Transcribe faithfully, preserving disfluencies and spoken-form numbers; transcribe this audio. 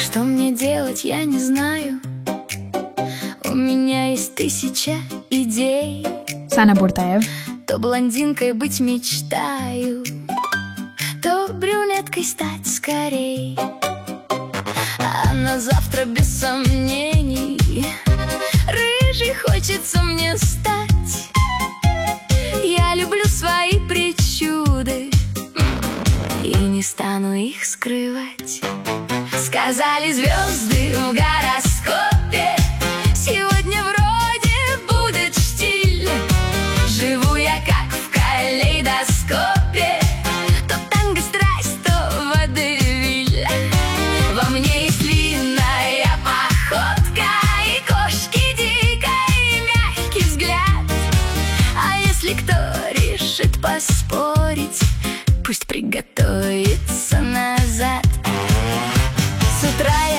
Что мне делать, я не знаю. У меня есть тысяча идей. Сана Буртаев. То блондинкой быть мечтаю, то брюнеткой стать скорей. А на завтра без сомнений рыжей хочется мне стать. Я люблю свои причуды и не стану их скрывать. Сказали звезды в гороскопе, сегодня вроде будет штиль. Живу я как в калейдоскопе, то танго страсть, то водевиль. Во мне есть длинная походка и кошки дикой мягкий взгляд. А если кто решит поспорить, пусть приготовится назад. С утра я